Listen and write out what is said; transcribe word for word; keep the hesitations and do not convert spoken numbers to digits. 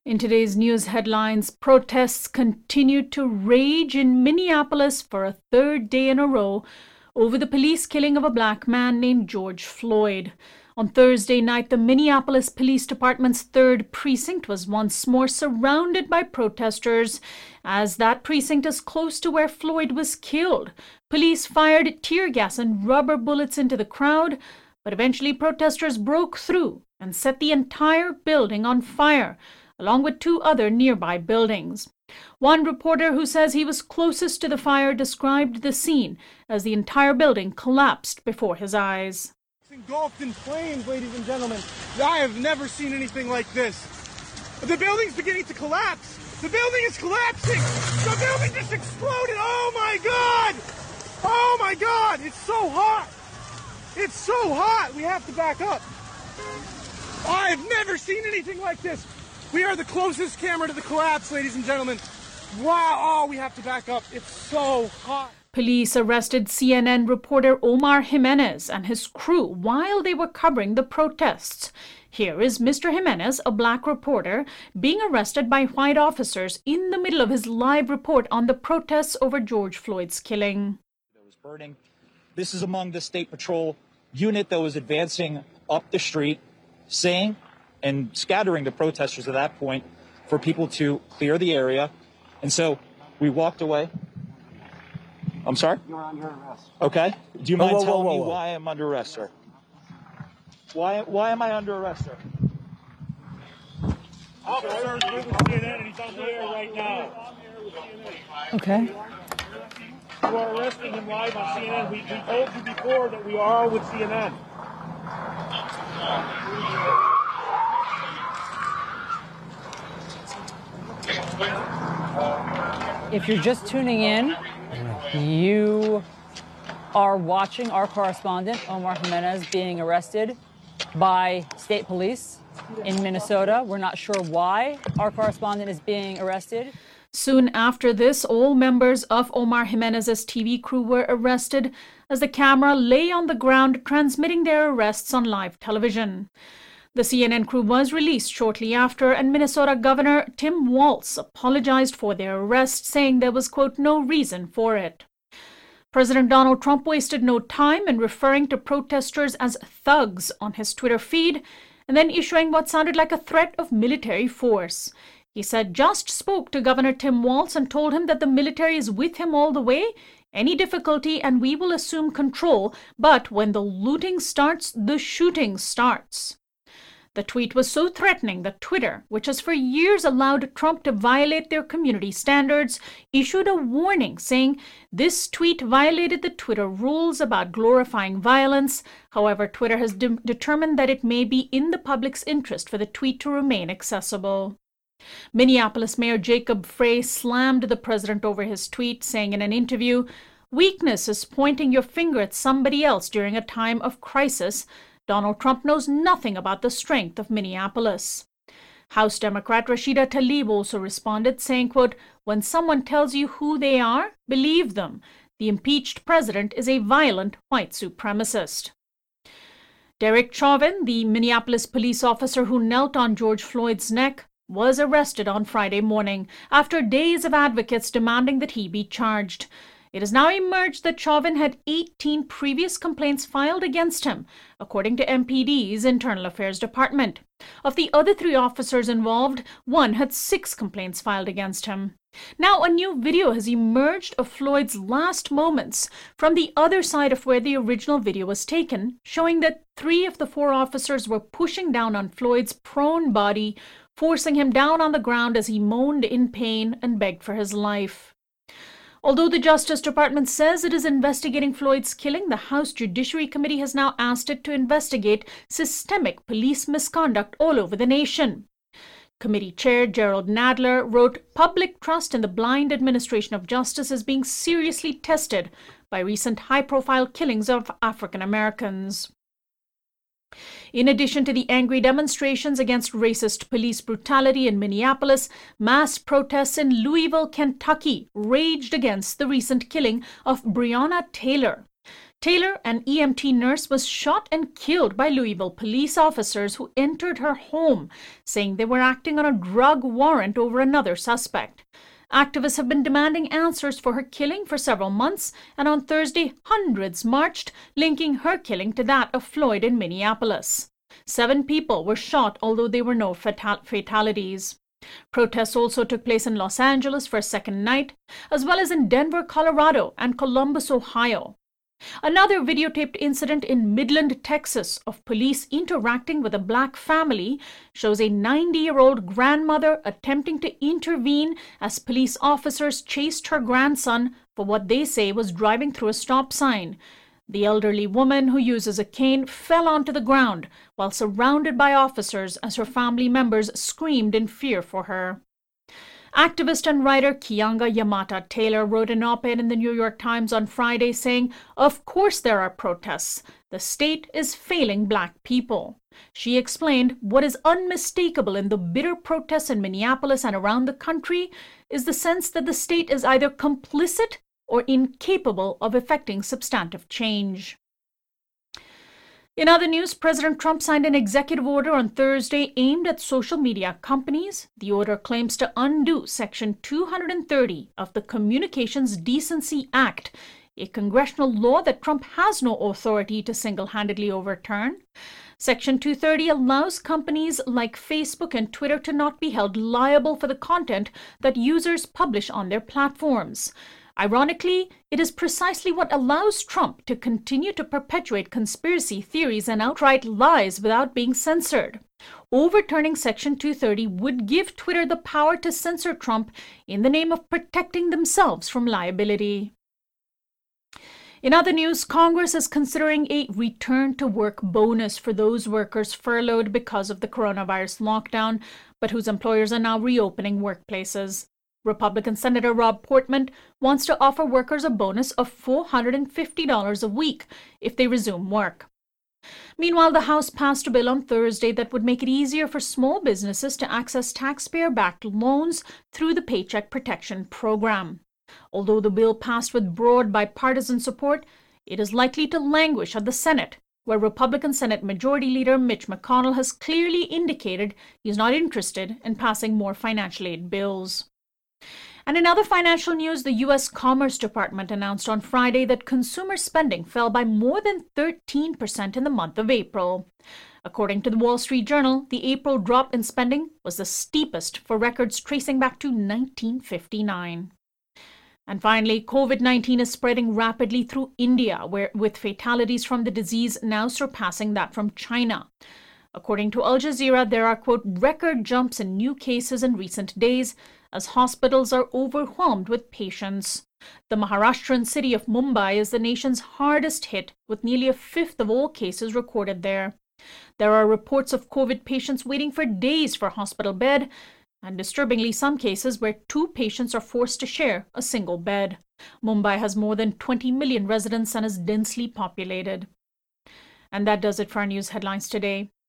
In today's news headlines, protests continued to rage in Minneapolis for a third day in a row over the police killing of a black man named George Floyd. On Thursday night, the Minneapolis Police Department's third precinct was once more surrounded by protesters, as that precinct is close to where Floyd was killed. Police fired tear gas and rubber bullets into the crowd, but eventually protesters broke through and set the entire building on fire, along with two other nearby buildings. One reporter who says he was closest to the fire described the scene as the entire building collapsed before his eyes. It's engulfed in flames, ladies and gentlemen. I have never seen anything like this. The building's beginning to collapse. The building is collapsing. The building just exploded. Oh my God! Oh my God! It's so hot. It's so hot. We have to back up. I've never seen anything like this. We are the closest camera to the collapse, ladies and gentlemen. Wow, oh, we have to back up. It's so hot. Police arrested C N N reporter Omar Jimenez and his crew while they were covering the protests. Here is Mister Jimenez, a black reporter, being arrested by white officers in the middle of his live report on the protests over George Floyd's killing. That was burning. This is among the State Patrol unit that was advancing up the street, saying and scattering the protesters at that point for people to clear the area. And so we walked away. I'm sorry? You're under arrest. Okay. Do you mind whoa, whoa, telling whoa, me whoa. why I'm under arrest, sir? Why, why am I under arrest, sir? Officer's with C N N and he's on the air right now. Okay. You are arresting him live on C N N. We, we told you before that we are with C N N. If you're just tuning in, you are watching our correspondent, Omar Jimenez, being arrested by state police in Minnesota. We're not sure why our correspondent is being arrested. Soon after this, all members of Omar Jimenez's T V crew were arrested as the camera lay on the ground transmitting their arrests on live television. The C N N crew was released shortly after, and Minnesota Governor Tim Walz apologized for their arrest, saying there was, quote, no reason for it. President Donald Trump wasted no time in referring to protesters as thugs on his Twitter feed, and then issuing what sounded like a threat of military force. He said just spoke to Governor Tim Walz and told him that the military is with him all the way, any difficulty, and we will assume control, but when the looting starts, the shooting starts. The tweet was so threatening that Twitter, which has for years allowed Trump to violate their community standards, issued a warning saying this tweet violated the Twitter rules about glorifying violence. However, Twitter has de- determined that it may be in the public's interest for the tweet to remain accessible. Minneapolis Mayor Jacob Frey slammed the president over his tweet, saying in an interview, "Weakness is pointing your finger at somebody else during a time of crisis. Donald Trump knows nothing about the strength of Minneapolis." House Democrat Rashida Tlaib also responded, saying, quote, "When someone tells you who they are, believe them. The impeached president is a violent white supremacist." Derek Chauvin, the Minneapolis police officer who knelt on George Floyd's neck, was arrested on Friday morning after days of advocates demanding that he be charged. It has now emerged that Chauvin had eighteen previous complaints filed against him, according to M P D's Internal Affairs Department. Of the other three officers involved, one had six complaints filed against him. Now, a new video has emerged of Floyd's last moments from the other side of where the original video was taken, showing that three of the four officers were pushing down on Floyd's prone body, forcing him down on the ground as he moaned in pain and begged for his life. Although the Justice Department says it is investigating Floyd's killing, the House Judiciary Committee has now asked it to investigate systemic police misconduct all over the nation. Committee Chair Gerald Nadler wrote, "Public trust in the blind administration of justice is being seriously tested by recent high-profile killings of African Americans." In addition to the angry demonstrations against racist police brutality in Minneapolis, mass protests in Louisville, Kentucky raged against the recent killing of Breonna Taylor. Taylor, an E M T nurse, was shot and killed by Louisville police officers who entered her home, saying they were acting on a drug warrant over another suspect. Activists have been demanding answers for her killing for several months, and on Thursday, hundreds marched, linking her killing to that of Floyd in Minneapolis. Seven people were shot, although there were no fatal- fatalities. Protests also took place in Los Angeles for a second night, as well as in Denver, Colorado, and Columbus, Ohio. Another videotaped incident in Midland, Texas, of police interacting with a black family shows a ninety-year-old grandmother attempting to intervene as police officers chased her grandson for what they say was driving through a stop sign. The elderly woman, who uses a cane, fell onto the ground while surrounded by officers as her family members screamed in fear for her. Activist and writer Keeanga Yamata Taylor wrote an op-ed in the New York Times on Friday saying, "Of course there are protests. The state is failing Black people." She explained what is unmistakable in the bitter protests in Minneapolis and around the country is the sense that the state is either complicit or incapable of effecting substantive change. In other news, President Trump signed an executive order on Thursday aimed at social media companies. The order claims to undo Section two hundred thirty of the Communications Decency Act, a congressional law that Trump has no authority to single-handedly overturn. Section two thirty allows companies like Facebook and Twitter to not be held liable for the content that users publish on their platforms. Ironically, it is precisely what allows Trump to continue to perpetuate conspiracy theories and outright lies without being censored. Overturning Section two thirty would give Twitter the power to censor Trump in the name of protecting themselves from liability. In other news, Congress is considering a return-to-work bonus for those workers furloughed because of the coronavirus lockdown, but whose employers are now reopening workplaces. Republican Senator Rob Portman wants to offer workers a bonus of four hundred fifty dollars a week if they resume work. Meanwhile, the House passed a bill on Thursday that would make it easier for small businesses to access taxpayer-backed loans through the Paycheck Protection Program. Although the bill passed with broad bipartisan support, it is likely to languish at the Senate, where Republican Senate Majority Leader Mitch McConnell has clearly indicated he's not interested in passing more financial aid bills. And in other financial news, the U S Commerce Department announced on Friday that consumer spending fell by more than thirteen percent in the month of April. According to the Wall Street Journal, the April drop in spending was the steepest for records tracing back to nineteen fifty-nine. And finally, COVID nineteen is spreading rapidly through India, where with fatalities from the disease now surpassing that from China. According to Al Jazeera, there are, quote, record jumps in new cases in recent days as hospitals are overwhelmed with patients. The Maharashtrian city of Mumbai is the nation's hardest hit, with nearly a fifth of all cases recorded there. There are reports of COVID patients waiting for days for a hospital bed, and disturbingly some cases where two patients are forced to share a single bed. Mumbai has more than twenty million residents and is densely populated. And that does it for our news headlines today.